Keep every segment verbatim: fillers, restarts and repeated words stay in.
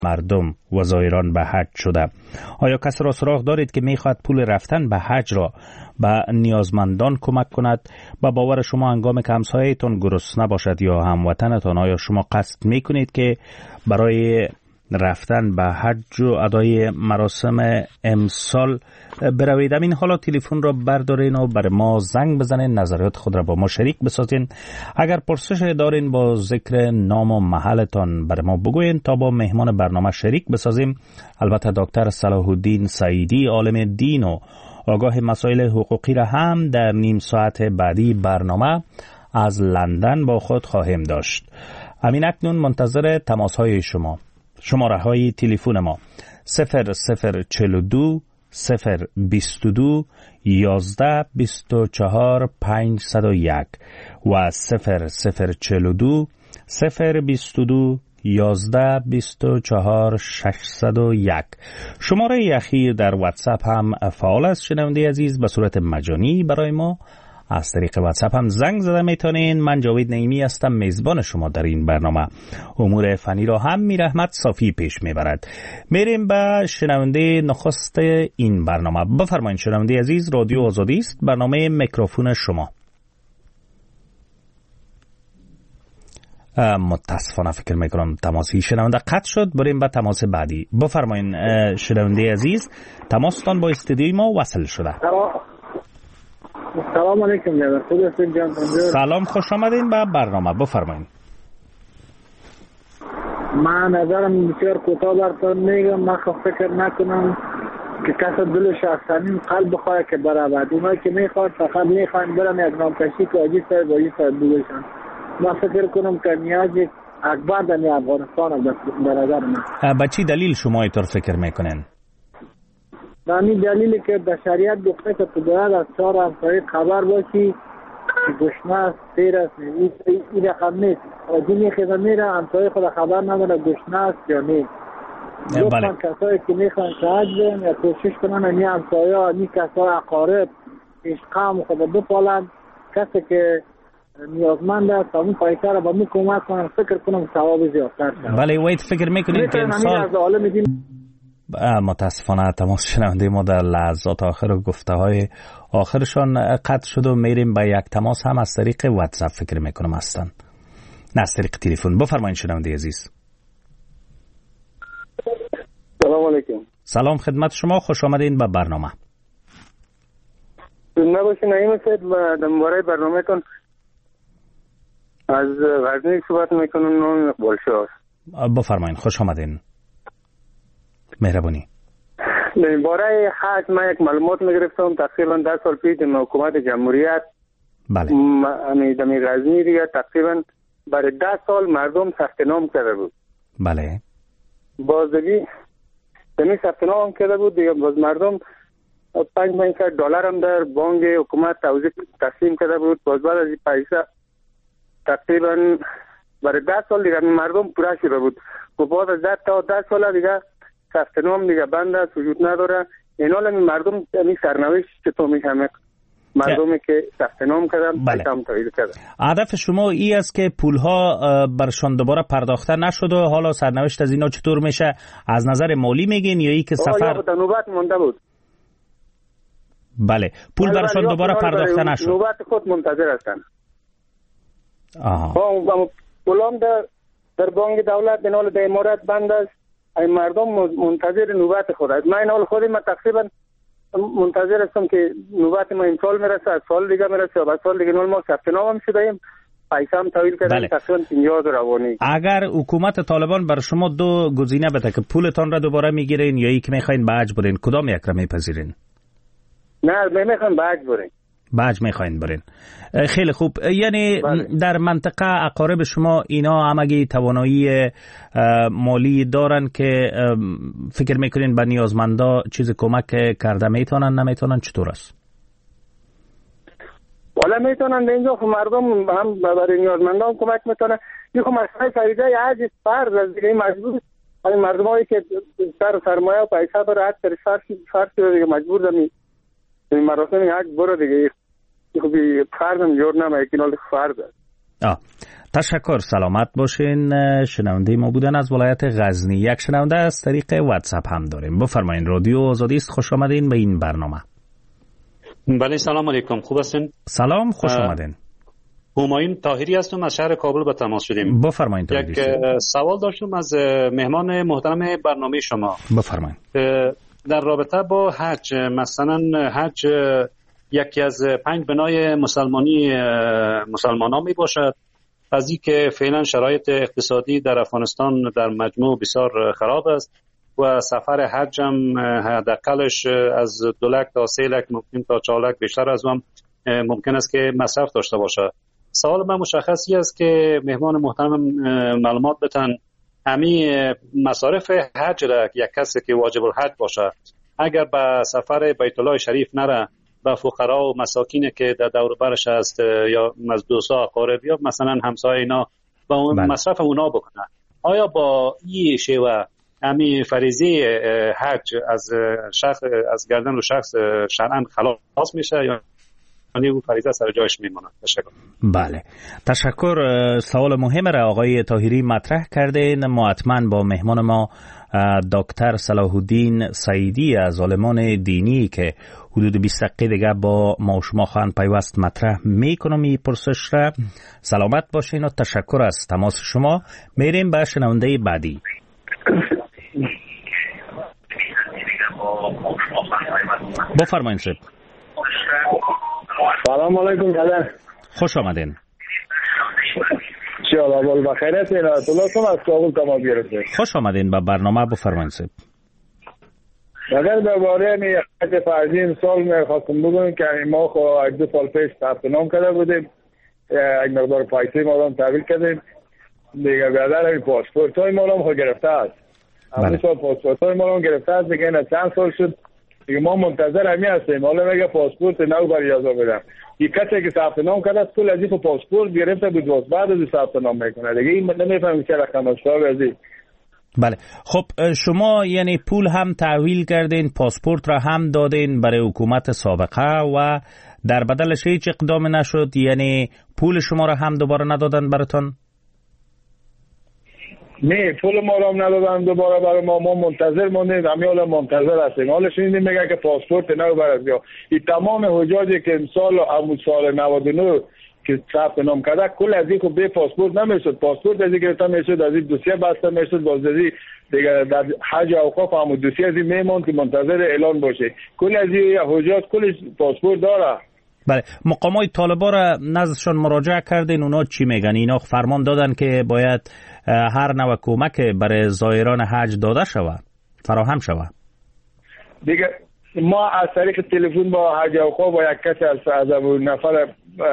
مردم و زائران به حج شده. آیا کسی را سراغ دارید که میخواهد پول رفتن به حج را به نیازمندان کمک کند؟ با باور شما هنگام که همسایه‌تان گرسنه باشد یا هموطنتان، آیا شما قصد میکنید که برای رفتن به حج و ادای مراسم امسال بروید؟ این حالا تلفن را بردارین و بر ما زنگ بزنین، نظریات خود را با ما شریک بسازین. اگر پرسش دارین با ذکر نام و محلتان بر ما بگوین تا با مهمان برنامه شریک بسازیم. البته دکتر صلاح الدین سعیدی، عالم دین و آگاه مسائل حقوقی را هم در نیم ساعت بعدی برنامه از لندن با خود خواهیم داشت. همین اکنون منتظر تماس های شما. شماره های تلفن ما صفر صفر چهل و دو صفر بیست و دو یازده بیست و چهار پنجصد و یک و صفر صفر چهل و دو صفر بیست و دو یازده بیست و چهار ششصد و یک. شماره اخیر در واتساپ هم فعال است. شنونده عزیز، به صورت مجانی برای ما از طریق واتساپ هم زنگ زده میتونین. من جاوید نعیمی هستم، میزبان شما در این برنامه. امور فنی را هم میر احمد صافی پیش میبرد. میریم به شنونده نخست این برنامه. بفرمایید شنونده عزیز، رادیو آزادی است، برنامه میکروفون شما. متاسفانه فکر میکنم تماسی شنونده قطع شد. بریم به تماس بعدی. بفرمایید شنونده عزیز، تماستان با استودیوی ما وصل شده. سلام علیکم جناب. سلام، خوش آمدین به برنامه. بفرمایید. من نظرم بسیار کوتاه براتون میگم. من خب فکر نکنم که کسی دلش از صمیم قلب بخواد که برود. اونایی که میخواد فقط میخوان برن یک نامکشی که آجی صاحب و آجی صاحب بگوشن. من فکر کنم که نیاز اکبر در افغانستان به نظر من. به چی دلیل شما اینطور فکر میکنین؟ به همین دلیلی که در شریعت گفته که تو باید از چهار همسایه خبر باشی که گشنه است، سیر است. این رقم نیست. آجی میخیزه میره همسایه خود خبر نداره گشنه است یا نیست. لطفا کسایی که میخوان که حج برن یا کوشش کنن این همسایه ها، این کسای اقارب عشقام خود بپالن. کسی که نیازمند است اون پیسه را به می کمک کنن، فکر کنم ثواب زیادتر شد. بله، وید فکر میکنید که امسال متاسفانه تماس شنونده ما در لحظات آخر و گفته های آخرشان قطع شد و میریم به یک تماس هم از طریق واتساپ فکر میکنم هستن، نه از طریق تلفن. بفرمایید شنونده عزیز. سلام علیکم. سلام خدمت شما، خوش آمدین به برنامه. نباشی نعیم صاحب، و در مورد برنامه تون از غزنی صحبت میکنم. نام اقبال شاه. بفرمایید، خوش آمدین. مهربانی. برای حج من یک معلومات میگرفتم تقریبا ده سال پیش در حکومت جمهوریت. بله. من در غزنی دیگه تقریبا برای ده سال مردم ثبت نام کرده بود. بله. بازدگی دمی ثبت نام کرده بود دیگه. باز مردم پنج پنج دلار هم در بانک حکومت توزیع تقسیم کرده بود. باز بعد از این پیسه تقریبا برای ده سال دیگه مردم پورا شده بود. و بعد از ده تا ده سال دیگه ثبت نام دیگه بند است، وجود نداره. این حال این مردم این سرنوشت چطور میشه؟ مردمی که ثبت نام کردن بله. پیسه تایید کردن. هدف شما ای است که پولها برشان دوباره پرداخته نشد و حالا سرنوشت از اینا چطور میشه؟ از نظر مالی میگین یا ای که سفر در نوبت مونده بود؟ بله، پول برشان دوباره پرداخته نشد. نوبت خود منتظر هستن. آها. پولام در در بانک دولت بنال در امارات بند است. این مردم منتظر نوبت خود است. من این حال خودم تقریبا منتظر هستم که نوبت ما امسال میرسه، از سال دیگه میرسه و بعد سال دیگه نول ما ثبت نام هم شدیم، پیسه هم تحویل کردیم. بله. تقریبا پنجاه روانی. اگر حکومت طالبان بر شما دو گزینه بده که پولتان را دوباره میگیرین یا ای که میخواین به حج برین، کدام یک را میپذیرین؟ نه میخوایم به حج برین. به حج میخواین برین. خیلی خوب. یعنی بله. در منطقه اقارب شما اینا همگی توانایی مالی دارن که فکر میکنین به نیازمندا چیز کمک کرده میتونن نمیتونن؟ چطور است؟ والا میتونن. اینجا خب مردم هم برای نیازمندان کمک میتونن. این خب مسئله فریضه حج فرض از دیگه مجبور این مردمایی که سر سرمایه و پیسه داره حج سر فرض دیگه مجبور دارن این مراسم حج برو دیگه. خب فرض هم جور نمه، یکی نال فرض است. آه. تشکر، سلامت باشین. شنونده ما بودن از ولایت غزنی. یک شنونده از طریق واتساپ هم داریم. بفرمایید. رادیو آزادی است، خوش آمدین به این برنامه. بله سلام علیکم، خوب هستین؟ سلام، خوش آمدین. همایون طاهری هستم، از شهر کابل به تماس شدیم. بفرمایید. یک سوال داشتم از مهمان محترم برنامه شما. بفرمایید. در رابطه با حج، مثلا حج یکی از پنج بنای مسلمانی مسلمانان می باشد. از این که فعلا شرایط اقتصادی در افغانستان در مجموع بسیار خراب است و سفر حج هم حداقلش از دو لک تا سه لک ممکن تا چهار لک بیشتر از هم ممکن است که مصرف داشته باشه. سوال من مشخصی است که مهمان محترم معلومات بتن همین مصارف حج را یک کسی که واجب الحج باشه اگر به سفر بیت الله شریف نره، به فقرا و مساکین که در دور برش است یا مزدوسا اقارب یا مثلا همسایه اینا با اون بله. مصرف اونا بکنه، آیا با این شیوه همین فریضه حج از شخص از گردن رو شخص شرعاً خلاص میشه یا یعنی اون فریضه سر جایش میمونه؟ تشکر. بله تشکر. سوال مهم را آقای طاهری مطرح کردین. ما حتما با مهمان ما دکتر صلاح الدین سعیدی از عالمان دینی که حدود بیست دقیقه دیگه با ما و شما خواهند پیوست مطرح میکنم این پرسش را. سلامت باشین و تشکر از تماس شما. میریم به شنونده بعدی. بفرمایید سید. سلام علیکم قدر. خوش آمدین. چه حال بخیرت؟ عنایت الله کوم از کابل تماس گرفتم. خوش آمدین به برنامه. بفرمایید سید. اگر درباره می حج فرضی امسال می‌خواستم بگم که ما خو دو سال پیش ثبت نام کرده بودیم، یک مقدار پیسه ما رو تحویل کردیم دیگه. برادر این پاسپورت های ما رو گرفته است. همین سال پاسپورت های ما رو گرفته است دیگه. نه چند سال شد دیگه ما منتظر همی هستیم. حالا میگه پاسپورت نو برای اجازه بدم. یک کسی که ثبت نام کرده است کل از این پاسپورت گرفته بود، واسه بعد از ثبت نام میکنه دیگه. این نمیفهمم چه رقم است از این. بله خب شما یعنی پول هم تحویل کردین، پاسپورت را هم دادین برای حکومت سابقه و در بدلش هیچ اقدام نشد؟ یعنی پول شما را هم دوباره ندادن براتون؟ نه پول ما را هم ندادن دوباره برای ما. ما منتظر ماندیم، همین حالا منتظر هستیم. حالا شنیدیم میگه که پاسپورت نو برات بیا. این تمام حجاجی که امسال همون سال نود و نه که ثبت نام کرده کل از این خب به پاسپورت نمیشد. پاسپورت از این گرفته میشد، از این دوسیه بسته میشد، باز از این دیگه در حج اوقاف همون دوسیه از این میموند که منتظر اعلان باشه. کل از این حجاج کلش پاسپورت داره. بله مقامات طالبا را نزدشان مراجعه کردین، اونا چی میگن؟ اینا فرمان دادن که باید هر نوع کمک برای زائران حج داده شود، فراهم شود. دیگه ما از طریق تلفن با حج اوقاف با یک کسی از از نفر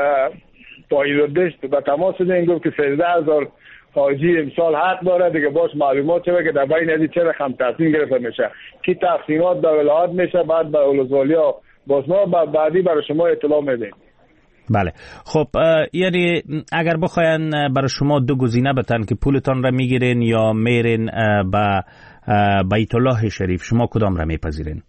پایلودشت به تماس شدیم، گفت که سیزده هزار حاجی امسال حق داره دیگه. باش معلومات شده که در بین از چه رقم تصمیم گرفته میشه کی تقسیمات به ولایت میشه، بعد به ولسوالیا باز ما بعدی برای شما اطلاع میدیم. بله خب یعنی اگر بخواین برای شما دو گزینه بتن که پولتان را میگیرین یا میرین به بیت الله شریف، شما کدام را میپذیرین؟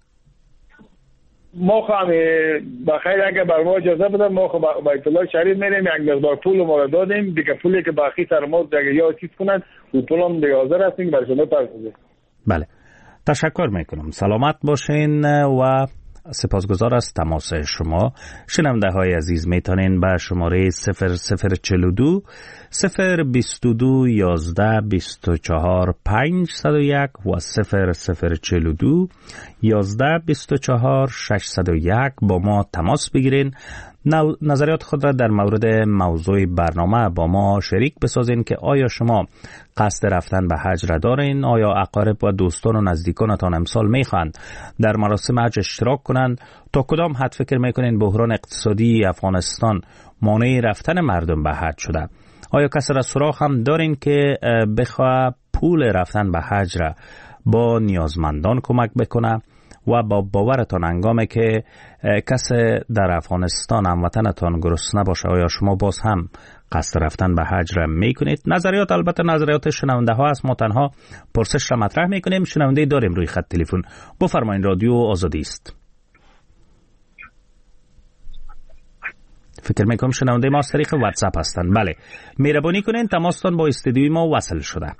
ما خواهم بخیر اگر بر ما اجازه بدن ما خواهم بیت الله شریف میریم. یک مقدار پول ما را دادیم دیگه، پولی که باقی سر ما دیگه یا چیز کنن و پول هم دیگه حاضر هستیم برای شما پردازیم. بله تشکر میکنم. سلامت باشین و سپاسگزار از تماس شما. شنونده های عزیز میتونین به شماره صفر صفر چهل و دو صفر بیست و دو یازده بیست و چهار پنجصد و یک و صفر صفر چهل و دو یازده بیست و چهار ششصد و یک با ما تماس بگیرین. نظریات خود را در مورد موضوع برنامه با ما شریک بسازین که آیا شما قصد رفتن به حج را دارین؟ آیا اقارب و دوستان و نزدیکانتان امسال میخواند در مراسم حج اشتراک کنند؟ تا کدام حد فکر میکنین بحران اقتصادی افغانستان مانع رفتن مردم به حج شده؟ آیا کسی را سراغ هم دارین که بخواه پول رفتن به حج را با نیازمندان کمک بکنه؟ و با باورتان هنگامه که کسی در افغانستان هموطنتان گرسنه باشه آیا شما باز هم قصد رفتن به حج را میکنید؟ نظریات البته نظریات شنونده ها است، ما تنها پرسش را مطرح میکنیم. شنونده داریم روی خط تلفن. بفرمایید، رادیو آزادی است. فکر میکنم شنونده ما از طریق واتساپ هستن. بله، مهربانی کنین تماستان با استودیوی ما وصل شده.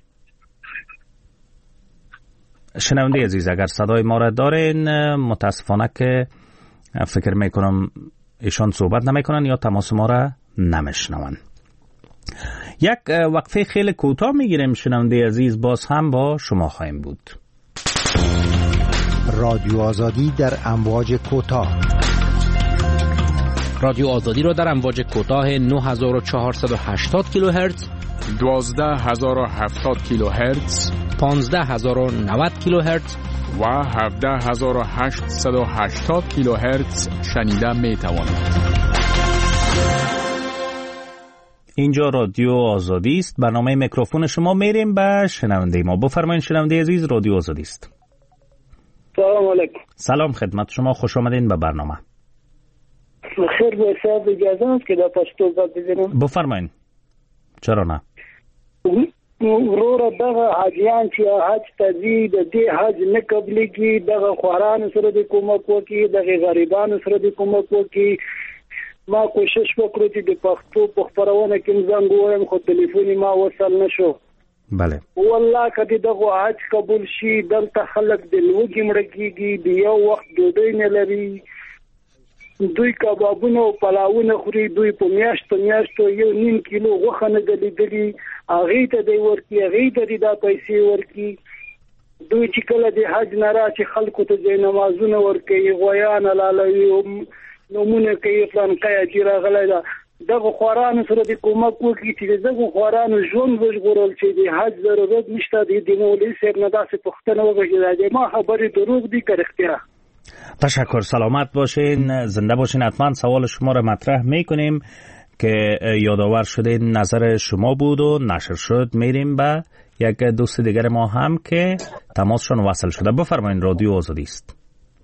شنونده عزیز اگر صدای ما را دارین، متاسفانه که فکر میکنم ایشان صحبت نمیکنن یا تماس ما را نمیشنون. یک وقفه خیلی کوتاه میگیریم شنونده عزیز، باز هم با شما خواهیم بود. رادیو آزادی در امواج کوتاه. رادیو آزادی را در امواج کوتاه نه هزار و چهارصد و هشتاد کیلوهرتز، دوازده هزار و هفتاد کیلوهرتز، پانزده هزار و نود کیلوهرتز و هفده هزار و هشتصد و هشتاد کیلوهرتز شنیده می توانید. اینجا رادیو آزادی است. برنامه میکروفون شما. میریم به شنونده ما. بفرمایید شنونده عزیز، رادیو آزادی است. سلام علیکم. سلام خدمت شما، خوش آمدین به برنامه. خیر، به صاحب اجازه است که در پشتو بات بزنم؟ بفرمایید. چرا نه؟ ورور دغه حاجیان چې حج تزي د دې حج نه قبليږي، دغه خواران سره د کومک وکي، دغه غریبانو سره د کومک وکي. ما کوشش وکړو چې د پښتو په خبرونه کې زنګ وایم، خو ټلیفون ما وصل نشو. بله والله کدی دغه حج قبول شي، دلته خلک د لوګي مړ کیږي، د یو وخت ډوډۍ نه لري، دوی کبابونه او پلاونه خوري، دوی په میاشتو میاشتو یو نیم کیلو غوښه نه دلیدلی، هغه ته دی ورکی، هغه ته دا پیسې ورکی. دوی چې کله د حج نه راشي خلکو ته د نمازونه ورکوي، غویان لالوي، نمونه کوي، فلان قیا چې راغلی ده. دغه خوارانو سره د کومک وکړي چې دغه خوارانو ژوند وژغورل چې د حج ضرورت نشته. د مولوي صاحب نه داسې پوښتنه وکړي چې ما خبرې دروغ دي که رښتیا. تشکر، سلامت باشین، زنده باشین. حتما سوال شما را مطرح میکنیم که یادآور شده نظر شما بود و نشر شد. میریم به یک دوست دیگر ما هم که تماسشون وصل شده. بفرمایید، رادیو آزادی است.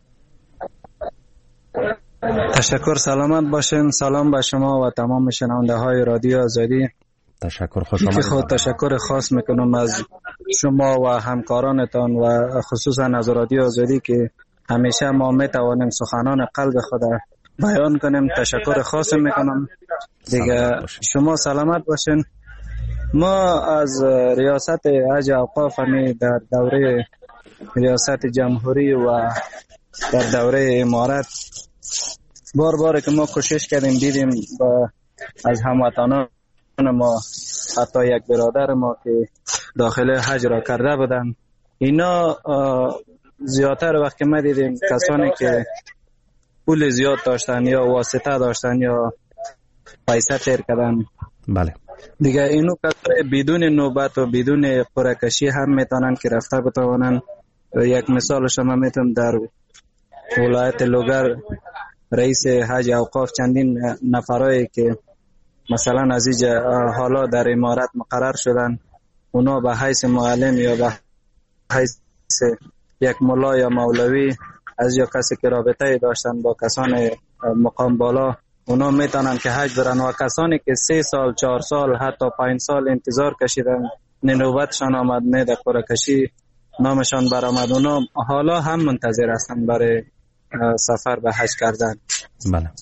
تشکر، سلامت باشین. سلام به شما و تمام شنونده های رادیو آزادی. تشکر، خوش آمدید. خود تشکر خاص میکنم از شما و همکارانتان و خصوصا از رادیو آزادی که همیشه ما میتوانیم سخنان قلب خود بیان کنیم. تشکر خاص میکنم دیگه. شما سلامت باشین. ما از ریاست حج اوقاف همی در دوره ریاست جمهوری و در دوره امارت بار بار که ما کوشش کردیم، دیدیم با از هموطنان ما، حتی یک برادر ما که داخل حج را کرده بودن، اینا زیادتر وقت که ما دیدیم کسانی که پول زیاد داشتن یا واسطه داشتن یا پیسه تیر کردن. بله دیگه اینو کسای بدون نوبت و بدون قرعه‌کشی هم میتونن که رفته بتوانن. یک مثال شما میتونم در ولایت لوگر رئیس حج اوقاف چندین نفرایی که مثلا از اینجا حالا در امارت مقرر شدن، اونا به حیث معلم یا به حیث یک ملا یا مولوی از یا کسی که رابطه داشتن با کسان مقام بالا، اونا میتونن که حج برن. و کسانی که سه سال چهار سال حتی پنج سال انتظار کشیدن نوبتشان آمد، نه در قرعه‌کشی نامشان برآمد، اونا حالا هم منتظر هستن برای سفر به حج کردن. بله.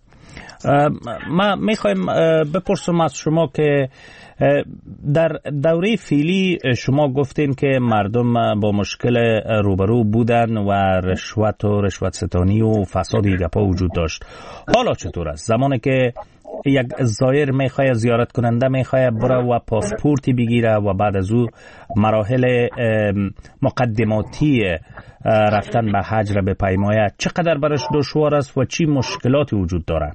ما میخوایم بپرسم از شما که در دوره فعلی شما گفتین که مردم با مشکل روبرو بودن و رشوت و رشوت ستانی و فساد گپا وجود داشت. حالا چطور است؟ زمانی که یک زایر میخواه زیارت کننده میخواه بره و پاسپورتی بگیره و بعد از او مراحل مقدماتی رفتن به حج را بپیماید، چقدر برش دشوار است و چی مشکلاتی وجود داره؟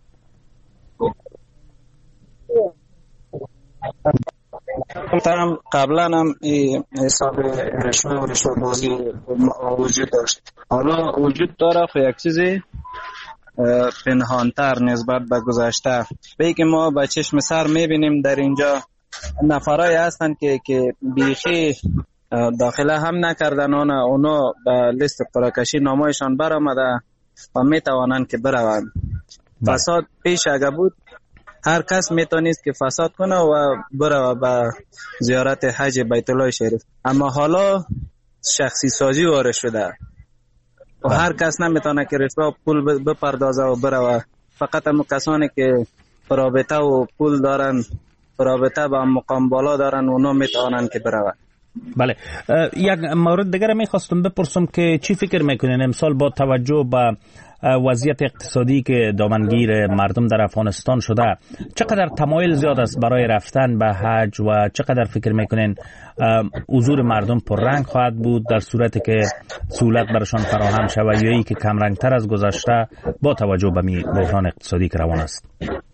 هم قبلا هم حساب رشوه و رشوه بازی وجود داشت، حالا وجود داره خو یک چیزی پنهانتر نسبت به گذشته. به که ما با چشم سر میبینیم در اینجا نفرای هستن که که بیخی داخله هم نکردن، اونا به لیست قرعه‌کشی نامایشان برآمده و میتوانند که بروند. فساد پیش اگه بود هر کس میتونست که فساد کنه و بره به زیارت حج بیت الله شریف، اما حالا شخصی سازی وارد شده و هر کس نمیتونه که رشوه پول بپردازه و بره و فقط هم کسانی که رابطه و پول دارن، رابطه با مقام بالا دارن، اونا میتوانن که برون. بله، یک مورد دیگر میخواستم بپرسم که چی فکر میکنین امسال با توجه به وضعیت اقتصادی که دامنگیر مردم در افغانستان شده، چقدر تمایل زیاد است برای رفتن به حج و چقدر فکر میکنین حضور مردم پررنگ خواهد بود در صورتی که سهولت برشان فراهم شود یا ای که کم رنگ تر از گذشته با توجه به بحران اقتصادی که روان است؟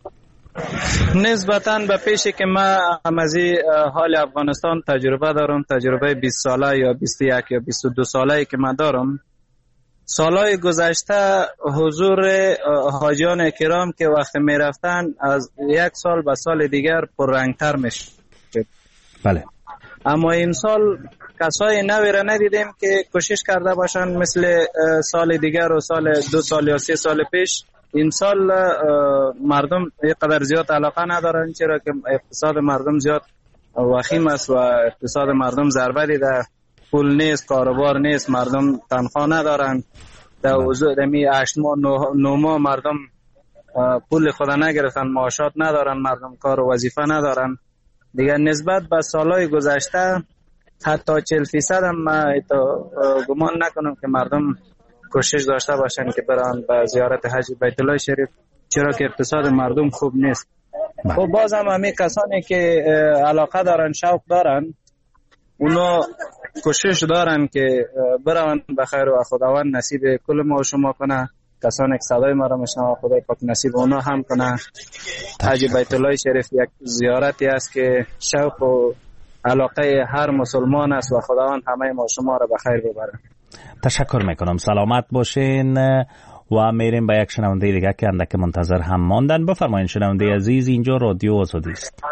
نسبتاً به پیشی که من همازی حال افغانستان تجربه دارم، تجربه بیست ساله یا بیست و یک یا بیست و دو ساله که من دارم، سالهای گذشته حضور حاجیان کرام که وقت می رفتن از یک سال به سال دیگر پررنگتر می شد. بله. اما این سال کسای نوی را ندیدیم که کوشش کرده باشن مثل سال دیگر و سال دو سال یا سه سال پیش. این سال مردم یک قدر زیاد علاقه ندارن، چرا که اقتصاد مردم زیاد وخیم است و اقتصاد مردم ضربه دیده، پول نیست، کاروبار نیست، مردم تنخواه ندارن. در حضور دمی هشت ماه نه ماه مردم پول خود نگرفتن، معاشات ندارن، مردم کار و وظیفه ندارن دیگر. نسبت به سالهای گذشته حتی چهل فیصد هم گمان نکنم که مردم کوشش داشته باشن که برن به زیارت حج بیت الله شریف، چرا که اقتصاد مردم خوب نیست. خب باز هم همه کسانی که علاقه دارن، شوق دارن، اونا کوشش دارن که برن به خیر و خداوند نصیب کل ما و شما کنه. کسانی که صدای ما را میشنوند خدای پاک نصیب اونا هم کنه. حج بیت الله شریف یک زیارتی است که شوق و علاقه هر مسلمان است و خداوند همه ما و شما را به خیر ببره. تشکر میکنم، سلامت باشین و میریم به یک شنونده دیگه که اندک منتظر هم ماندن. بفرمایید شنونده عزیز، اینجا رادیو آزادی است.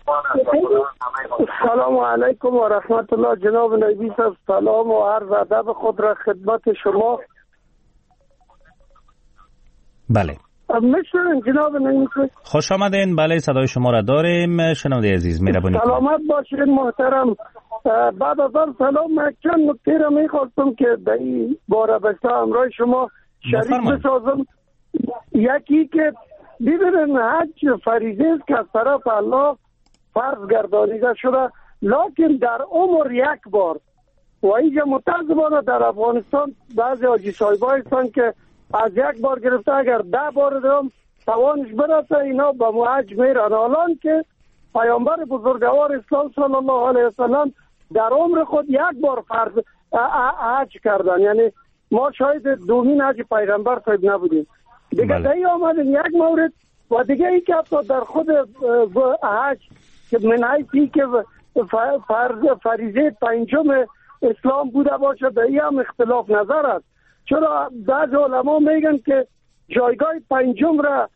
سلام علیکم و رحمت الله. جناب نبی صاحب سلام و عرض ادب خود را خدمت شما. بله میشنوین جناب نبی صاحب؟ خوش آمدین. بله صدای شما را داریم شنونده عزیز، مهربانی کنید. سلامت باشین محترم. بعد از آن سلام، من چند نکته را میخواستم که در این باره بسته همراه شما شریک بسازم. یکی که ببینن حج فریضه است که از طرف الله فرض گردانیده شده، لکن در عمر یک بار. و اینجا متاسفانه در افغانستان بعضی حاجی صاحبایی هستند که از یک بار گرفته اگر ده بار دیگه توانش برسه اینا به حج میرن، حالان که پیامبر بزرگوار اسلام صلی الله علیه وسلم در عمر خود یک بار فرض حج کردن. یعنی ما شاید دومین حج پیغمبر صاحب نبودیم دیگه. بله. دیگه آمدن یک مورد و دیگه ای که در خود حج که من حیثی که فرض فریضه پنجم اسلام بوده باشه، در این هم اختلاف نظر است. چرا بعض علما میگن که جایگاه پنجم را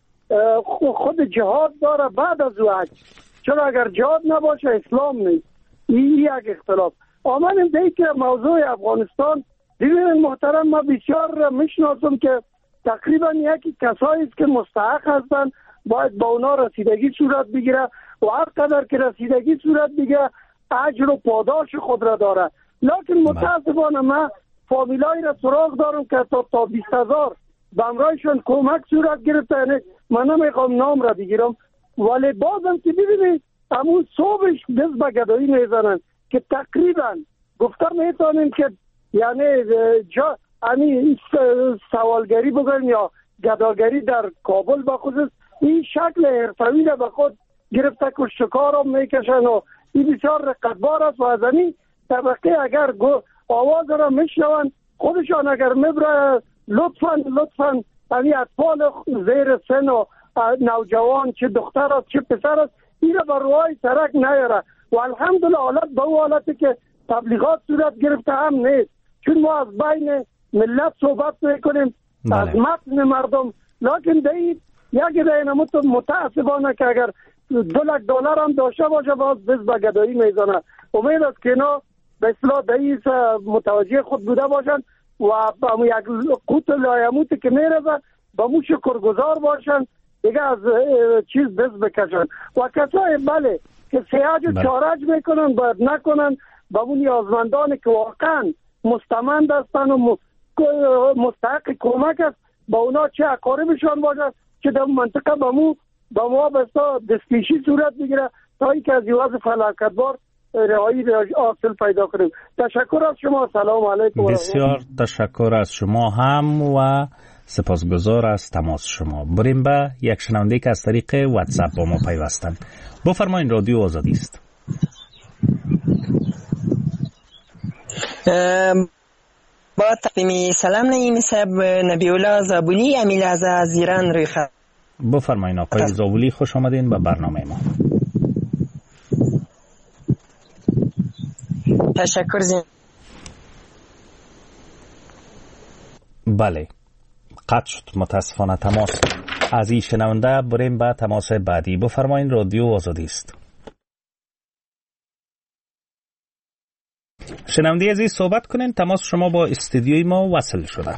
خود جهاد داره بعد از حج، چرا اگر جهاد نباشه اسلام نیست. این یک اختلاف. آمدیم دیگه که موضوع افغانستان، دیدین محترم، ما بسیار میشناسم که تقریبا یکی کسایی است که مستحق هستن، باید با اونا رسیدگی صورت بگیره و هر قدر که رسیدگی صورت بگیره اجر و پاداش خود را داره. لکن متاسفانه من فامیلایی را سراغ دارم که تا تا بیست هزار به همراهشان کمک صورت گرفته. یعنی من نمیخوام نام را بگیرم، ولی بازم که ببینید همون صبحش دست به گدایی میزنن که تقریبا گفتم میتونیم که یعنی جا یعنی سوالگری بگویم یا گداگری در کابل بخصوص این شکل حرفه‌ای را به خود گرفته که شکار هم میکشن و این بسیار رقتبار است. و از این طبقه اگر آواز را میشنون خودشان اگر میبره لطفا لطفا یعنی اطفال زیر سن و نوجوان چه دختر است چه پسر است این را بر روی سرک نیاره. و الحمدلله حالت به او حالتی که تبلیغات صورت گرفته هم نیست، چون ما از بین ملت صحبت میکنیم از متن مردم. لکن دی یک دینه متاسفانه که اگر دو لک دلار هم داشته باشه باز دست به گدایی میزنه. امید است که اینا به اصطلاح دهی متوجه خود بوده باشن و با یک قوت لایموتی که میرزن با مو شکرگزار باشن دیگه از چیز دست بکشن. و کسای بله که سیاج و چارج میکنن باید نکنن با اون نیازمندانی که واقعا مستمند هستن و مستحق کمک است با اونا چه اقاربشان باشد که در منطقه به مو با ما بستا دستکشی صورت بگیره تا اینکه از یواز فلاکتبار رهایی حاصل پیدا کنیم. تشکر از شما. سلام علیکم. بسیار تشکر از شما هم و سپاسگزار از تماس شما. بریم به یک شنونده که از طریق واتساپ با ما پیوستند. بفرمایید، رادیو آزادی است. با تقدیم سلام نعیم صاحب، نبی‌الله زابولی امیل از ایران روی خط. بفرمایید آقای زابولی، خوش آمدین به برنامه ما. تشکر زین. بله، قطع شد متاسفانه تماس از این شنونده. بریم به تماس بعدی. بفرمایید، رادیو آزادی است. شنونده عزیز صحبت کنین، تماس شما با استودیوی ما وصل شده.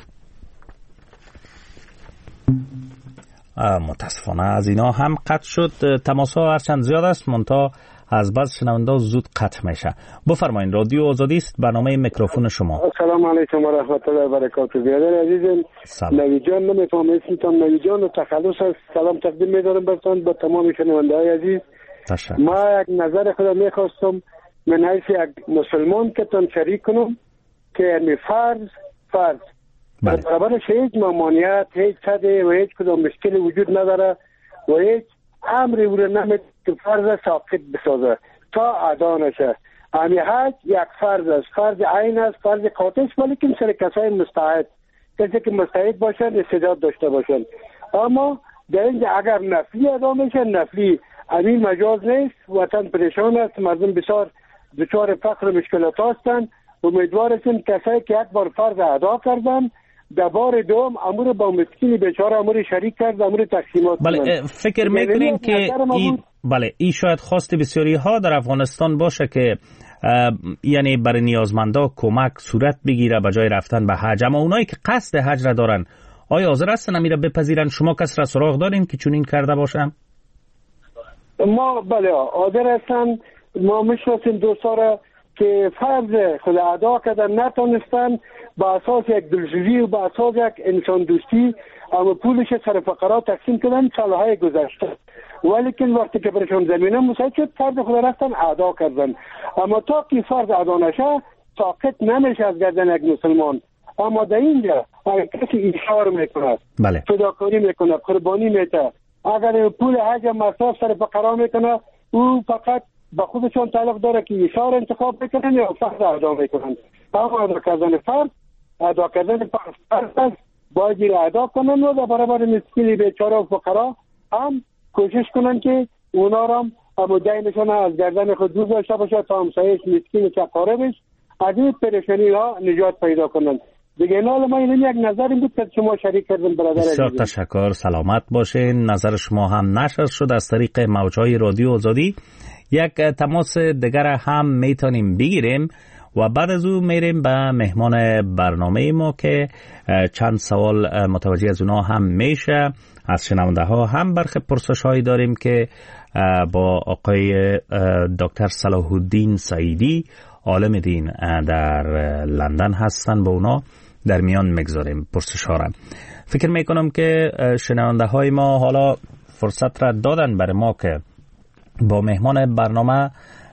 متاسفانه از اینا هم قطع شد. تماس ها هرچند زیاد است منتها از بعض شنونده زود قطع میشه. بفرمایید، رادیو آزادی است، برنامه میکروفون شما. السلام علیکم و رحمت الله و برکاته. برادر عزیزم نوی جان، نمیفهم اسمتان نوی جان و تخلص است. سلام تقدیم می‌دارم براتون با تمام شنونده های عزیز. تشکر. ما یک نظر خودم میخواستم من حیث یک مسلمان که تان شریک کنم که یعنی فرض فرض بله. برابرش هیچ ممانعت، هیچ صده و هیچ کدام مشکل وجود نداره و هیچ امری او را نمید که فرض ساقط بسازه تا ادا نشه. امی حج یک فرض است، فرض عین است، فرض قاطع است، ولیکن سر کسای مستعد، کسی که مستعد باشن، استعداد داشته باشن. اما در اینجا اگر نفلی ادا میشه، نفلی امی مجاز نیست. وطن پریشان است، مردم بسیار دچار فقر و مشکلات هستند. امیدوار هستیم کسایی که یک بار فرض ادا کردن در بار دوم امور با مسکین بیچاره امور شریک کرد، امور تقسیمات. بله، فکر میکنین که این بله این شاید خواست بسیاری ها در افغانستان باشه که یعنی برای نیازمندا کمک صورت بگیره به جای رفتن به حج، اما اونایی که قصد حج را دارن آیا حاضر هستن امیره بپذیرن؟ شما کس را سراغ دارین که چنین کرده باشن؟ ما بله حاضر هستن. ما میشناسیم دوستا را که فرض خود ادا کردن نتونستن، با اساس یک دلسوزی و با اساس یک انسان دوستی اما پولش سر فقرا تقسیم کردن سالهای گذشته، ولیکن وقتی که برشان زمینه مساعد شد فرض خود رفتن ادا کردن. اما تا که فرض ادا نشه ساقط نمیشه از گردن یک مسلمان. اما در اینجا اگر کسی اشاره میکنه، بله، فداکاری میکنه، قربانی میته، اگر پول حج مصرف سر فقرا میکنه، او فقط به خودشان تعلق داره که اشاره انتخاب میکنن یا فرض ادا میکنن. اما ادا کردن فرض ادا کردن فرض باید ادا کنن و در برابر مسکین بیچاره و فقرا هم کوشش کنن که اونا را هم دینشان از گردن خود دور داشته باشه تا همسایش مسکین که قاربش از این پریشانی ها نجات پیدا کنن. دیگه نال ما این یک نظری بود که شما شریک کردن برادر. بسیار تشکر، سلامت باشین. نظر شما هم نشر شد از طریق موجهای رادیو آزادی. یک تماس دیگر هم میتونیم بگیریم و بعد از او میریم به مهمان برنامه ما که چند سوال متوجه از اونا هم میشه. از شنونده ها هم برخی پرسش هایی داریم که با آقای دکتر صلاح الدین سعیدی عالم دین در لندن هستن، با اونا در میان میگذاریم پرسش ها را. فکر میکنم که شنونده های ما حالا فرصت را دادن برای ما که با مهمان برنامه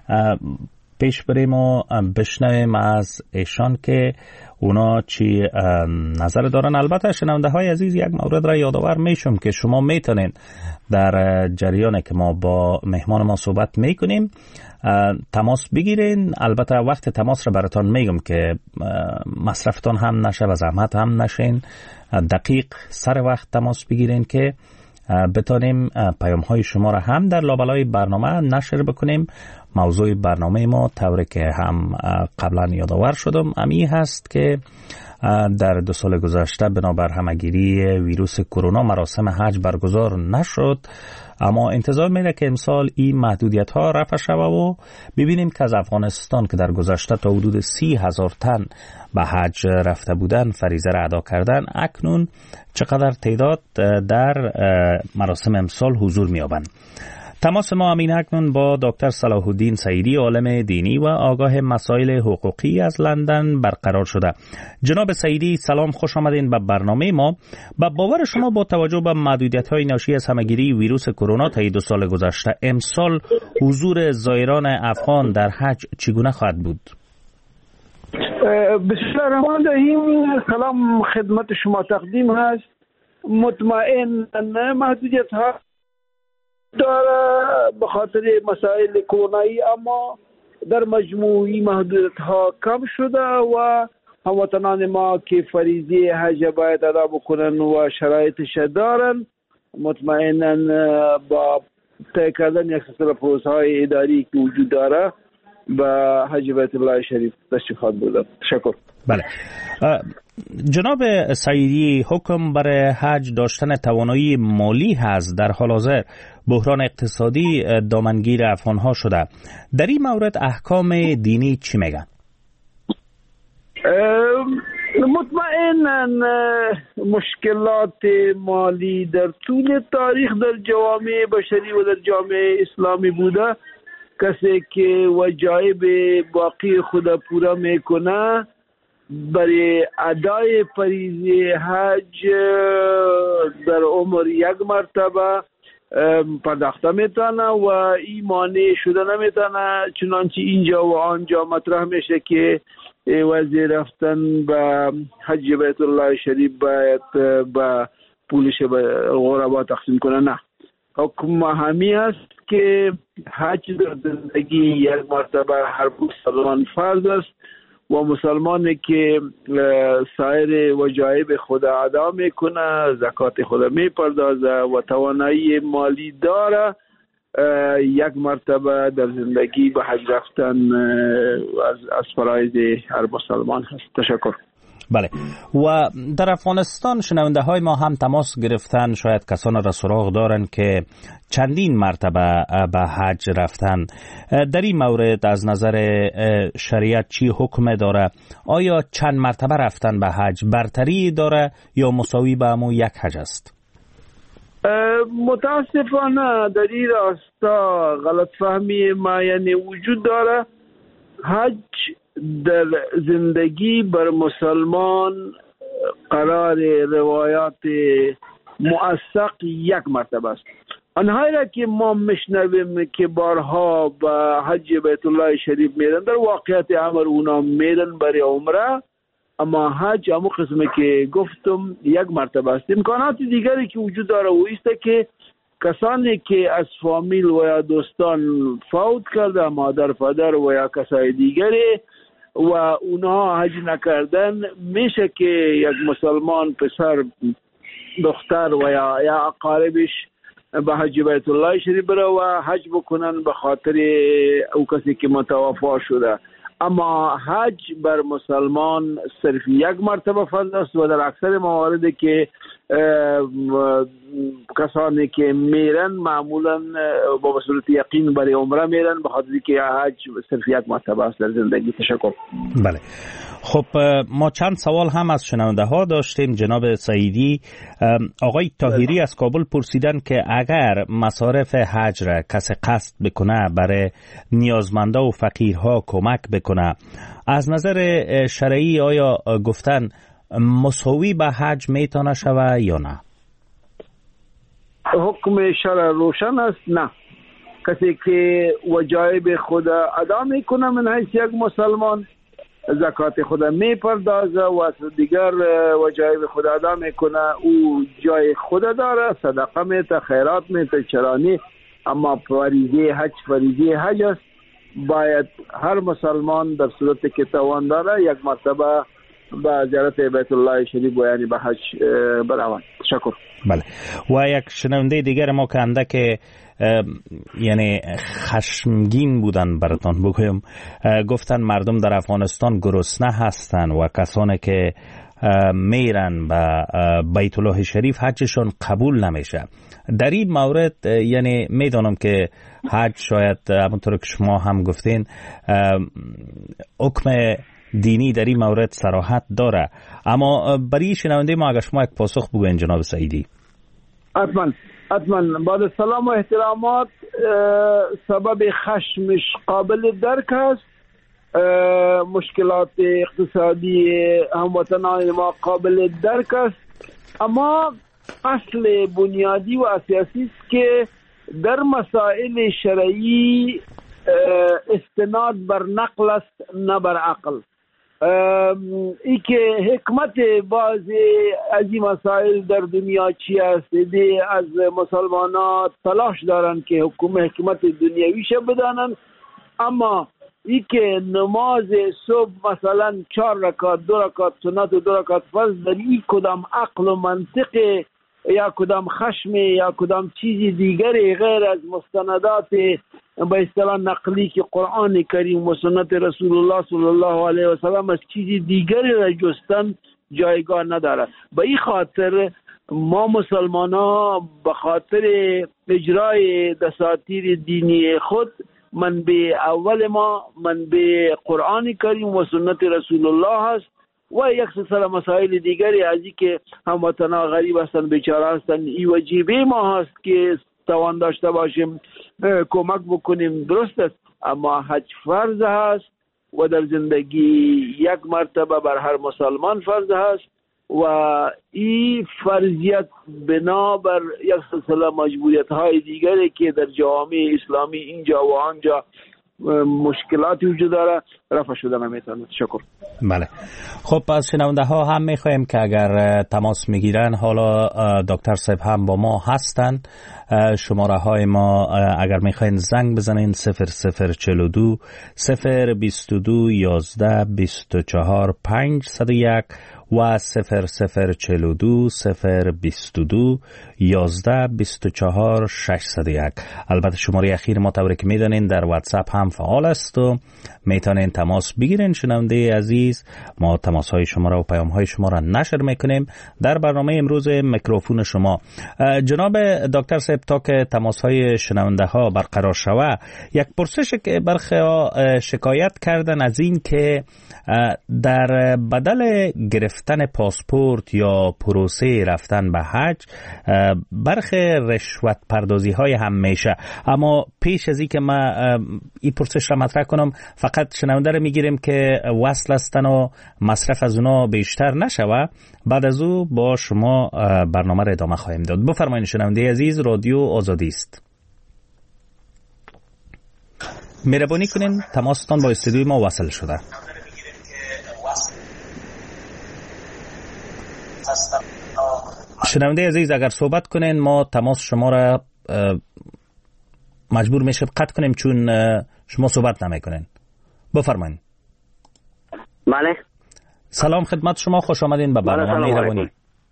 پیش بریم و بشنویم از ایشان که اونا چی نظر دارن. البته شنونده های عزیز یک مورد را یادآور میشم که شما میتونین در جریان که ما با مهمان ما صحبت میکنیم تماس بگیرین. البته وقت تماس را براتون میگم که مصرفتان هم نشه و زحمت هم نشین، دقیق سر وقت تماس بگیرین که بتانیم پیام های شما را هم در لابلای برنامه نشر بکنیم. موضوع برنامه ما طوری که هم قبلا یادآور شدم امی هست که در دو سال گذشته بنابر همگیری ویروس کرونا مراسم حج برگزار نشد، اما انتظار میره که امسال این محدودیت ها رفع شود و ببینیم که از افغانستان که در گذشته تا حدود سی هزار تن به حج رفته بودن فریضه را ادا کردن، اکنون چقدر تعداد در مراسم امسال حضور میابند. تماس ما همین اکنون با دکتر صلاح الدین سعیدی، عالم دینی و آگاه مسائل حقوقی از لندن برقرار شده. جناب سعیدی سلام، خوش آمدین به برنامه ما. با باور شما با توجه به محدودیت‌های ناشی از همه‌گیری ویروس کرونا طی دو سال گذشته، امسال حضور زائران افغان در حج چگونه خواهد بود؟ بسم الله الرحمن الرحیم. سلام خدمت شما تقدیم هست. مطمئن محدودیت ها داره به خاطر مسائل کرونایی، اما در مجموعی محدودیت ها کم شده و هموطنان ما که فریضه حج باید ادا بکنن و شرایطش دارن، مطمئنا با طی کردن یک سلسله پروسه های اداری که وجود داره به حج بیت الله شریف تشریف خواهد بودن. تشکر. بله جناب سعیدی، حکم برای حج داشتن توانایی مالی هست. در حال حاضر بحران اقتصادی دامنگیر افغانها شده. در این مورد احکام دینی چی میگن؟ مطمئنا مشکلات مالی در طول تاریخ در جوامع بشری و در جامعه اسلامی بوده. کسی که وجایب باقی خود پورا میکنه برای ادای فریضه حج در عمر یک مرتبه پرداخته میتونه و این مانع شده نمیتونه، چنانچه اینجا و آنجا مطرح میشه که وزیر رفتن به حج بیت الله شریف باید با پولش به غربا تقسیم کنه. نه، حکم همی است که حج در زندگی یک مرتبه هر مسلمان فرض است و مسلمانی که سایر وجایب خود ادا میکنه، زکات خود میپردازه و توانایی مالی داره، یک مرتبه در زندگی به حج رفتن از از فرایض هر مسلمان هست. تشکر. بله، و در افغانستان شنونده های ما هم تماس گرفتن، شاید کسان را سراغ دارن که چندین مرتبه به حج رفتن. در این مورد از نظر شریعت چی حکم داره؟ آیا چند مرتبه رفتن به حج برتری داره یا مساوی به همون یک حج است؟ متاسفانه در این راستا غلط فهمی معینی وجود داره. حج در زندگی بر مسلمان قرار روایات موثق یک مرتبه است. آنهایی را که ما میشنویم که بارها به حج بیت الله شریف میرن، در واقعیت امر اونا میرن برای عمره، اما حج همون قسمی که گفتم یک مرتبه است. امکانات دیگری که وجود داره و است که کسانی که از فامیل و یا دوستان فوت کرده، مادر پدر و یا کسای دیگری و اونها حج نکردن، میشه که یک مسلمان پسر دختر و یا یا اقاربش به حج بیت الله شریف بره و حج بکنن به خاطر او کسی که متوفا شده. اما حج بر مسلمان صرف یک مرتبه فرض است و در اکثر موارد که کسانی که میرن معمولا با صورت یقین برای عمره میرن، به خاطر که حج صرف یک مرتبه است در زندگی. تشکر. بله، خب ما چند سوال هم از شنونده ها داشتیم. جناب سعیدی، آقای طاهری از کابل پرسیدن که اگر مصارف حج را کسی قصد بکنه برای نیازمندا و فقیرها کمک بکنه، از نظر شرعی آیا گفتن مساوی به حج میتونه شوه یا نه؟ حکم شرع روشن است. نه، کسی که وجایب خود ادا میکنه من حیث یک مسلمان، زکات خود میپردازه و از دیگر وجایب خود ادا میکنه، او جای خود داره، صدقه میته، خیرات میته، چرانی. اما فریضه حج فریضه حج است. باید هر مسلمان در صورت که توان داره یک مرتبه به زیارت بیت الله شریف و یعنی به حج برود. تشکر. بله، و یک شنونده دیگر ما کنده که یعنی خشمگین بودن براتون بگویم، گفتن مردم در افغانستان گرسنه هستن و کسانی که میرن به بیت الله شریف حجشون قبول نمیشه. در این مورد یعنی میدونم که حج شاید همونطور که شما هم گفتین حکم دینی در این مورد صراحت داره، اما برای شنونده ما اگر شما یک پاسخ بگوین جناب سعیدی. حتما. حتما بعد سلام و احترامات سبب خشمش قابل درک است، مشکلات اقتصادی هموطنان ما قابل درک است، اما اصل بنیادی و اساسی است که در مسائل شرعی استناد بر نقل است نه بر عقل. ای که حکمت بعض از این مسائل در دنیا چی است، دی از مسلمانان تلاش دارن که حکم حکمت دنیویش بدانن، اما ای که نماز صبح مثلا چهار رکعت دو رکعت سنت و دو رکعت فرض در این کدام عقل و منطق یا کدام خشم یا کدام چیزی دیگری غیر از مستندات به اصطلاح نقلی که قرآن کریم و سنت رسول الله صلی الله علیه و سلم از چیزی دیگری را جستن جایگاه نداره. به این خاطر ما مسلمان ها به خاطر اجرای دساتیر دینی خود منبع اول ما منبع قرآن کریم و سنت رسول الله هست و یک سلسله مسائل دیگری از این که هموطنان غریب هستند بیچاره هستند این واجبه ما هست که توان داشته باشیم کمک بکنیم، درست است، اما حج فرض هست و در زندگی یک مرتبه بر هر مسلمان فرض هست و این فرضیت بنا بر یک سلسله مجبوریت های دیگری که در جوامع اسلامی اینجا و آنجا مشکلاتی وجود داره رفع شده نمیتونه. شکر. بله، خب از شنونده ها هم میخوایم که اگر تماس میگیرن، حالا دکتر صاحب هم با ما هستن، شماره های ما اگر میخواین زنگ بزنین صفر صفر چهل و دو صفر بیست و دو یازده بیست و چهار پنج صد و یک و صفر صفر چهل و دو صفر بیست و دو یازده بیست و چهار ششصد و یک. البته شماره اخیر ما طوری که میدانین در واتساپ هم فعال است و میتونین تماس بگیرین. شنونده عزیز، ما تماس های شما را و پیام های شما را نشر میکنیم در برنامه امروز میکروفون شما. جناب دکتر صاحب، تا که تماس های شنونده ها برقرار شوه، یک پرسش که برخی شکایت کردن از این که در بدل گرفتن پاسپورت یا پروسه رفتن به حج برخی رشوت پردازی های هم میشه، اما پیش از این که ما این پرسش را مطرح کنم فقط شنونده را میگیریم که وصل هستن و مصرف از اونا بیشتر نشوه، بعد از او با شما برنامه را ادامه خواهیم داد. بفرمایید شنونده عزیز، رادیو آزادی است. مهربانی کنین تماستان با استودیوی ما وصل شده. شنونده عزیز اگر صحبت کنین ما تماس شما را مجبور میشه قطع کنیم چون شما صحبت نمیکنین. بفرمایید. بله. سلام خدمت شما، خوش آمدین به برنامه مهربانی.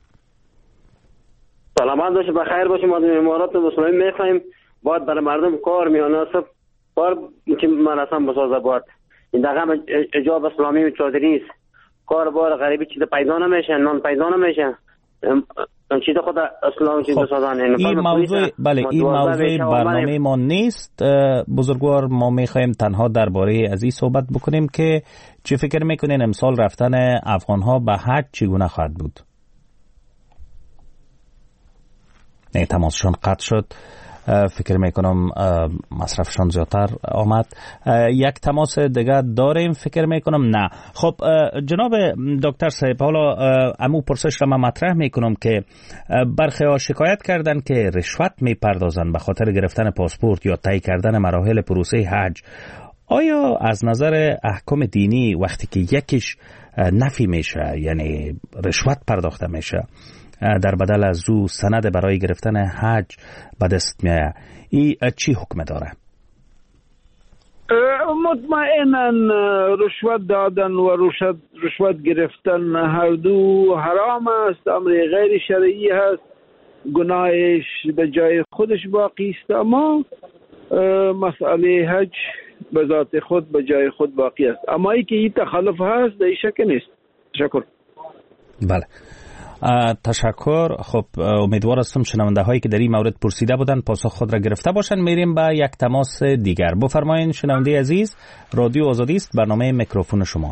سلامت باشید، بخیر باشید. ما در امارات مسلمین میخوایم باید برای مردم کار میاناسب کار که مراسم بسازه باید. این دقیقا اجاب اسلامی و چادری است. کار بار غریبی چیز پیدا نمیشه، نان پیدا نمیشه. چیز خود اسلام چیز سازن. این موضوع بله این موضوع برنامه ما نیست بزرگوار. ما میخوایم تنها درباره از این صحبت بکنیم که چه فکر میکنین امسال رفتن افغان ها به حج چگونه خواهد بود؟ نه تماسشون قطع شد، فکر میکنم مصرفشان زیادتر آمد. یک تماس دیگه داریم فکر میکنم. نه خب جناب دکتر صاحب، حالا امو پرسش را من مطرح میکنم که برخی ها شکایت کردن که رشوت میپردازن به خاطر گرفتن پاسپورت یا طی کردن مراحل پروسه حج. آیا از نظر احکام دینی وقتی که یکیش نفی میشه، یعنی رشوت پرداخته میشه، در بدل از او سند برای گرفتن حج به دست میاد، این چی حکم داره؟ مطمئنا رشوت دادن و رشوت رشوت گرفتن هر دو حرام است، امر غیر شرعی هست، گناهش به جای خودش باقی است، اما مسئله حج به ذات خود به جای خود باقی است. اما ای که این تخلف هست در شک نیست. تشکر. بله تشکر. خب امیدوار هستم شنونده هایی که در این مورد پرسیده بودن پاسخ خود را گرفته باشن. میریم به یک تماس دیگر. بفرمایید شنونده عزیز، رادیو آزادی است، برنامه میکروفون شما.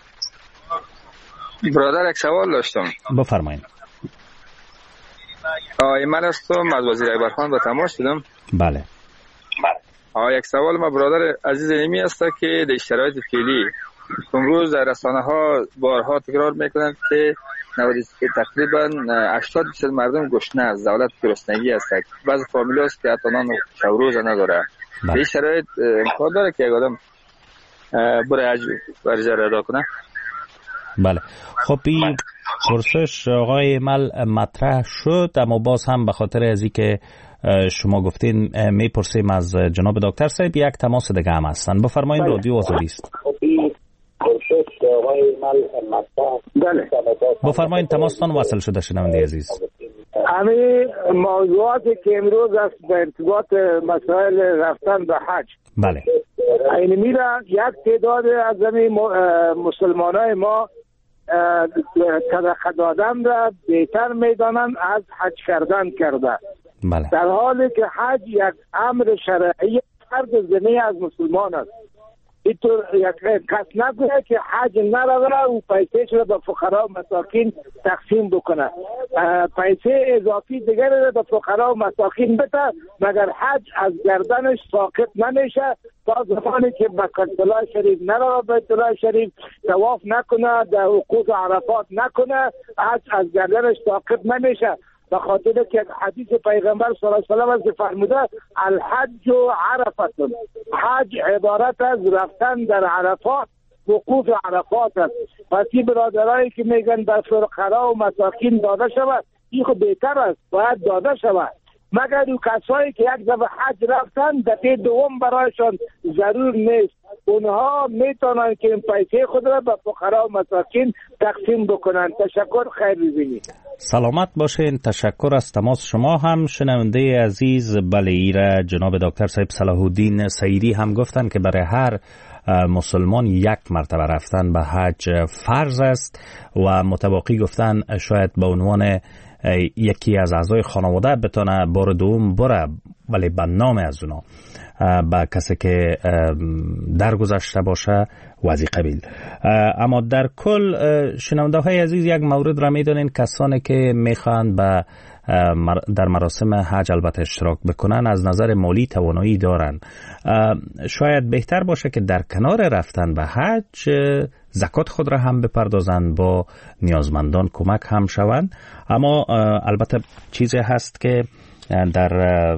برادر یک سوال داشتم. بفرمایید. من هستم از وزیر اکبرخان با تماس شدم. بله. آه یک سوال ما برادر عزیز نیمی است که در شرایط فعلی امروز در رسانه ها بارها تکرار میکنند که تقریبا هشتاد درصد مردم گشنه است، دولت گرسنگی است. بعضی فامیل هست که حتی نان شب روز نداره. بله. این شرایط امکان داره که یک آدم برای حج فرض ادا کنه؟ بله. خب این پرسش آقای مل مطرح شد، اما باز هم به خاطر از اینکه شما گفتین میپرسیم از جناب دکتر صاحب، یک تماس دیگه هم هستن. بفرمایید. رادیو آزادی است. بله. بفرمایید، تماستان وصل شده شنونده عزیز. همین موضوعاتی که امروز است به ارتباط مسائل رفتن به حج. بله. این میرا یک تعداد از مسلمانای ما صدقه دادن را بهتر میدانند از حج کردن کرده. بله. در حالی که حج یک امر شرعی فرد ذمه از مسلمان است. اینطور یک کس نکنه که حج نروه و پیسهش را به فقرا و مساکین تقسیم بکنه، پیسه اضافی دیگر را به فقرا و مساکین بده، مگر حج از گردنش ساقط نمیشه تا زمانی که به بیت الله شریف نروه، بیت الله شریف طواف نکنه، در وقوف عرفات نکنه، حج از گردنش ساقط نمیشه. به خاطر که حدیث پیغمبر صلی الله علیه و آله فرموده الحج عرفه، حج عبارت از رفتن در عرفات، وقوف عرفات است. پس این برادرایی که میگن در فقرا و مساکین داده شود، این خود بهتر است، باید داده شود، مگر اون کسایی که یک دفعه حج رفتن دفعه دوم برایشان ضرور نیست، اونها میتونن که این پیسه خود را به فقرا و مساکین تقسیم بکنن. تشکر، خیر ببینید. سلامت باشین. تشکر از تماس شما. هم شنونده عزیز بله ایره جناب دکتر صاحب صلاح الدین سعیدی هم گفتن که برای هر مسلمان یک مرتبه رفتن به حج فرض است و متباقی گفتن شاید به عنوان یکی از اعضای خانواده بتونه بار دوم بره، ولی به نام از اونا با کسی که درگذشته باشه وضعی قبیل. اما در کل شنونده های عزیز یک مورد را میدونین، کسانی که میخوان به در مراسم حج البته اشتراک بکنن از نظر مالی توانایی دارن، شاید بهتر باشه که در کنار رفتن به حج زکات خود را هم بپردازن، با نیازمندان کمک هم شوند. اما البته چیزی هست که در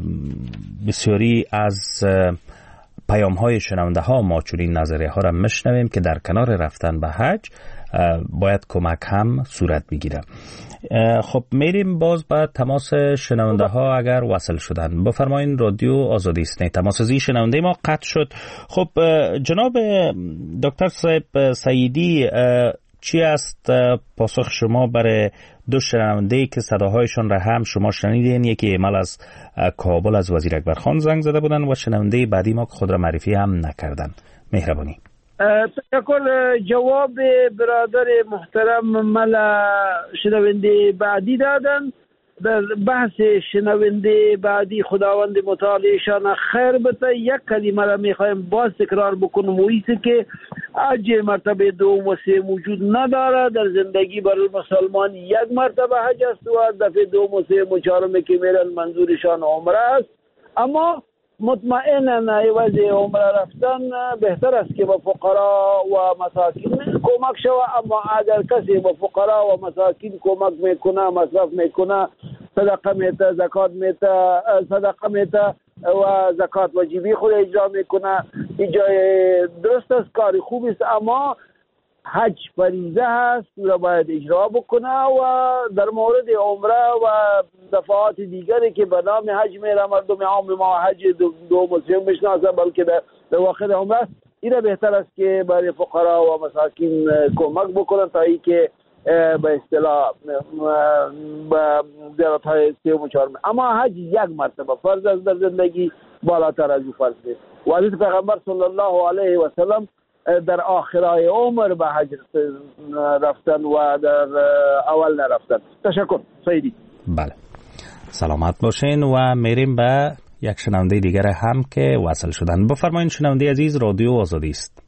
بسیاری از پیام های شنونده ها ما چنین نظریه ها را میشنویم که در کنار رفتن به حج باید کمک هم صورت بگیره. خب میریم باز به تماس شنونده ها اگر وصل شدن. بفرمایین. رادیو آزادی است. تماس زی شنونده ما قطع شد. خب جناب دکتر صاحب سعیدی، چی است پاسخ شما برای دو شنونده که صداهایشان را هم شما شنیدین؟ یکی ایمال از کابل از وزیر اکبرخان زنگ زده بودن و شنونده بعدی ما که خود را معرفی هم نکردن. مهربانی. تشکر. جواب برادر محترم ملا شنونده بعدی دادن. در بحث شنونده بعدی خداوند متعالیشان خیر بده، یک کلمه را میخوایم باز تکرار بکنم، و ایست که حج مرتبه دوم و سه موجود نداره. در زندگی برای مسلمان یک مرتبه حج است و دفعه دوم و سه و چهارم که میرن منظورشان عمره است. اما مطمئنا عوض عمره رفتن بهتر است که به فقرا و مساکین کمک شود. اما اگر کسی به فقرا و مساکین کمک میکنه، مصرف میکنه، صدقه میته، زکات میته، صدقه میته و زکات واجبی خود اجرا میکنه، این جای درست است، کاری خوب است. اما حج فریضه هست و باید اجرا بکنه. و در مورد عمره و دفعات دیگری که به نام حج میره، مردم عام ما حج دو, دو مسلم بشناسه، بلکه در واقع عمره، این بهتر است که برای فقرا و مساکین کمک بکنن تا ای که به اصطلاح به زیارت های سه و چهارم. اما حج یک مرتبه فرض است در زندگی، بالاتر از این فرض است. و حضرت پیغمبر صلی الله علیه و سلم در آخرای عمر به حج رفتن و در اول نرفتن. تشکر سیدی. بله، سلامت باشین. و میریم به یک شنونده دیگر هم که وصل شدن. بفرمایین شنونده عزیز، رادیو آزادی است.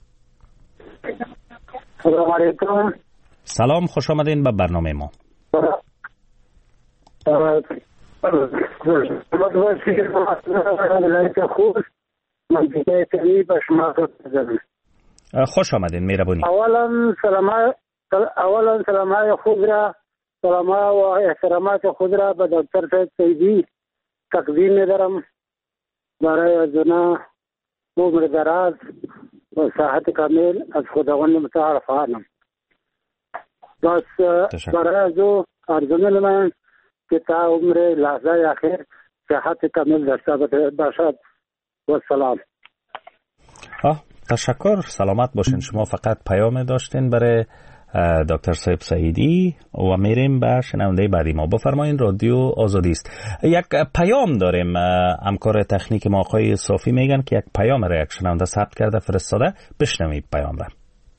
سلام علیکم. سلام، خوش آمدین به برنامه ما. خوش آمدین مهربانی. اولا سلام اولا سلام های خود را سلام و احترامات خود را به دکتر سید سیدی تقدیم می‌دارم برای از اونا عمر دراز و صحت کامل از خداوند متعال خواهانم. بس برای از او آرزو می‌کنم که تا عمر لحظه اخیر صحت کامل داشته باشد و سلام. آه تشکر، سلامت باشین. شما فقط پیام داشتین برای دکتر صاحب سعیدی و میریم به شنونده بعدی ما. بفرمایین، رادیو آزادی است. یک پیام داریم، همکار تکنیک ما آقای صافی میگن که یک پیام را یک شنونده ثبت کرده فرستاده. بشنوید پیام را.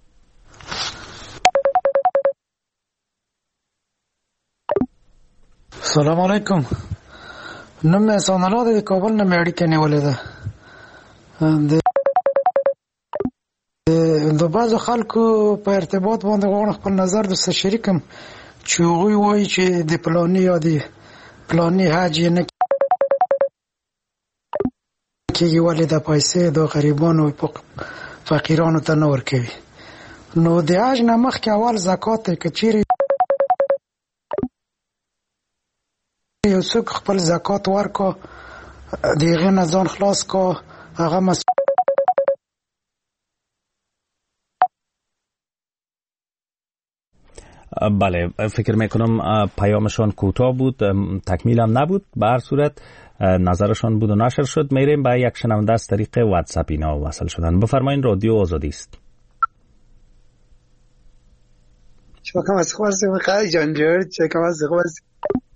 سلام علیکم. نم احسان الله د کابل نه مې اړیکه نیولې ده. د بعضو خلکو په ارتباط باندې غواړم خپل نظر درسره شریکم چې هغوی وایي چې د پلاني یا د پلاني حج یې نه کېږي، ولې د پیسې د غریبانو فقیرانو ته نه ورکوي. نو د حج نه مخکې اول زکات دی. که چیرې یو څوک خپل زکات ورکړه، د هغې نه ځان خلاص کړه، هغه مسئول بله، فکر میکنم پیامشان کوتاه بود، تکمیل هم نبود. به هر صورت نظرشان بود و نشر شد. میریم به یک شنونده از طریق واتساپ اینا وصل شدن. بفرمایین، رادیو آزادی است. چکم از خواستم خیلی جان جورد چکم از خواستم.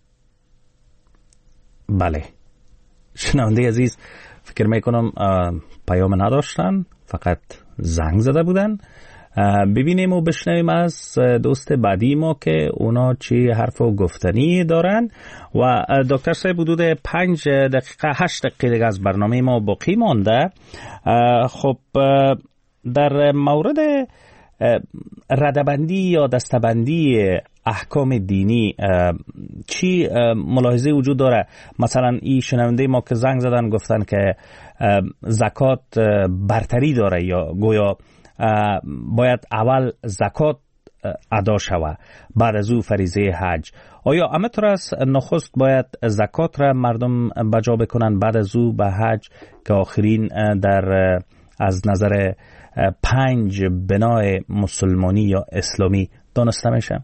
بله، شنونده عزیز فکر میکنم پیام نداشتن، فقط زنگ زده بودن. ببینیم و بشنویم از دوست بعدی ما که اونا چی حرف و گفتنی دارن. و دکتر صاحب حدود پنج دقیقه هشت دقیقه دیگه از برنامه ما باقی مانده. خب در مورد ردبندی یا دستبندی احکام دینی چی ملاحظه وجود داره؟ مثلا این شنونده ما که زنگ زدن گفتن که زکات برتری داره یا گویا باید اول زکات ادا شوه بعد از او فریضه حج. آیا همینطور است نخست باید زکات را مردم بجا بکنن بعد از او به حج که آخرین در از نظر پنج بنای مسلمانی یا اسلامی دانسته میشه؟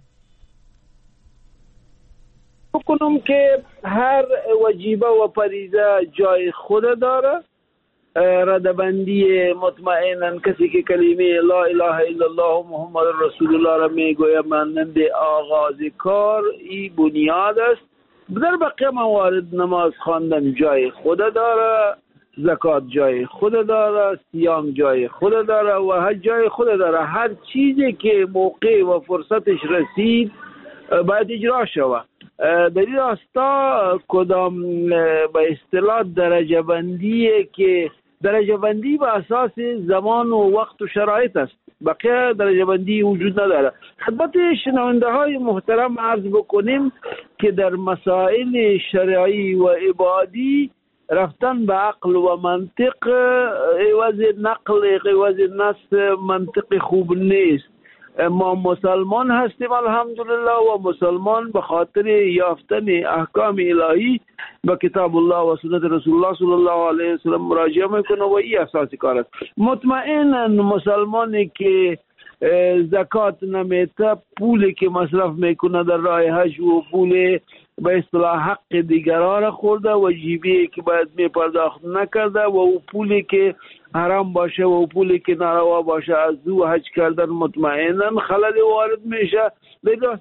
بکنم که هر واجبه و فریضه جای خود داره. ردبندی مطمئنا کسی که کلمه لا اله الا الله محمد رسول الله را میگوید مانند آغاز کار، این بنیاد است. در بقیه موارد نماز خواندن جای خود داره، زکات جای خود داره، صیام جای خود داره و حج جای خود داره. هر چیزی که موقع و فرصتش رسید باید اجرا شود. در این راستا کدام به اصطلاح درجه بندیه که درجه بندی به اساس زمان و وقت و شرایط است، بقیه درجه بندی وجود نداره. خدمت شنونده های محترم عرض بکنیم که در مسائل شرعی و عبادی رفتن به عقل و منطق عوض نقل عوض نص منطق خوب نیست. ما مسلمان هستیم الحمدلله و مسلمان به خاطر یافتن احکام الهی به کتاب الله و سنت رسول الله صلی الله علیه و سلم مراجعه میکنه و این اساسی کار است. مطمئنا مسلمانی که زکات نمیته، پولی که مصرف میکنه در راه حج و پول به اصطلاح حق دیگران خورده و جیبی که باید می پرداخت نکرده و او پولی که حرام باشه و او پولی که ناروا باشه از او حج کردن مطمئنا خلل وارد میشه. لذا